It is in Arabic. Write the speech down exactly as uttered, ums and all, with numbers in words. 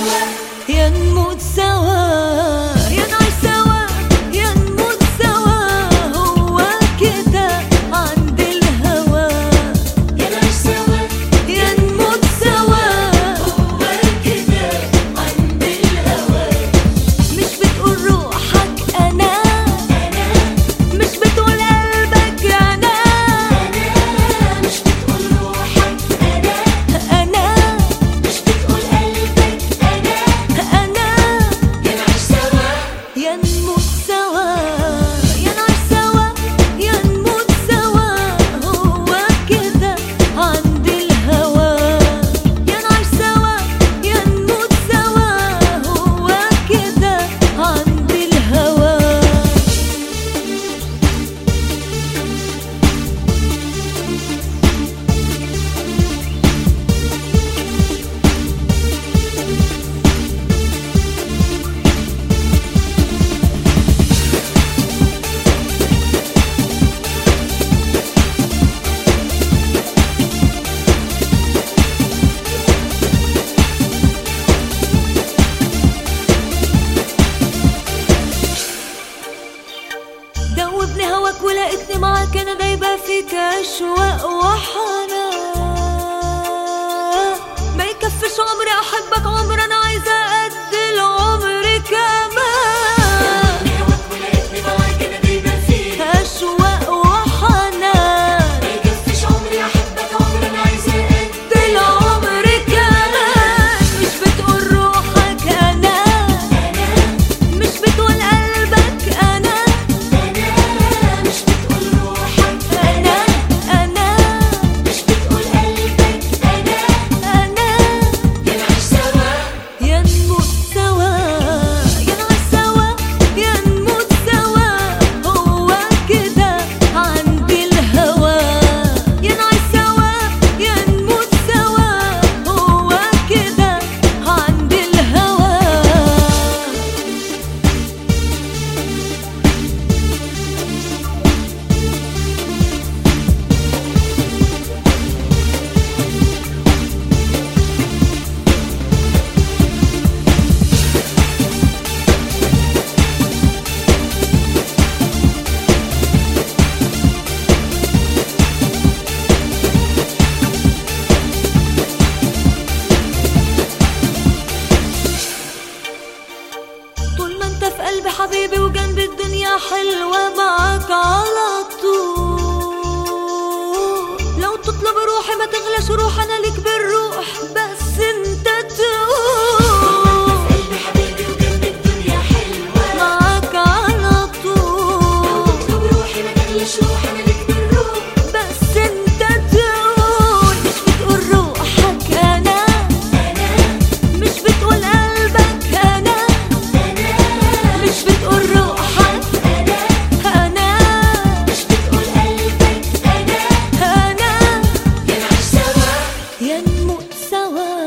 يا نموت سوا، يا نعيش سوا، يا نموت سوا، هو كده عند الهوى. يا نعيش سوا يا نموت سوا، هو كده عند الهوى. مش بتقول روحك أنا، أنا مش بتقول قلبك أنا، أنا مش بتقول روحك أنا، أنا مش بتقول قلبك أنا. أنا يا نعيش سوا يا نموت سوا، يا نعيش سوا، يا نموت سوا، هو كده عند الهوى. يا نعيش سوا، يا نموت سوا، هو كده عند الهوى. دوبني هواك ولقيتني معاك، انا دايبه فيك اشواق وحنان. ما يكفيش عمري احبك عمر، انا عايزه قد العمر كمان. هواك ولقيتني معاك أنا دايما فيك اشواق وحنان، ما يكفيش عمري أحبك عمر، أنا عايزة قد العمر كمان. مش بتقول روحك انا، أنا مش بتقول قلبك انا، أنا مش بتقول روحك انا انا مش بتقول قلبك أنا. انا يا نعيش سوا يا نموت سوا، يا نعيش سوا، يا نموت سوا، هو كده عند الهوى. يا نعيش سوا، يا نموت سوا، هو كده عند الهوى. طول ما انت في قلبي حبيبي وجنبي الدنيا حلوة معاك على طول. لو تطلب روحي ما تغلاش روح، انا ليك بالروح بس انت تقول. قلبي حبيبي وجنب الدنيا حلوة معاك على طول اطلب روحي ما تغلاش روح، أنا ليك بالروح بس انت تقول. مش بتقول روحك انا، أنا مش بتقول قلبك انا، أنا مش بتقول روحك أنا انا، مش بتقول قلبك أنا. انا يا نعيش سوا يا نموت سوا،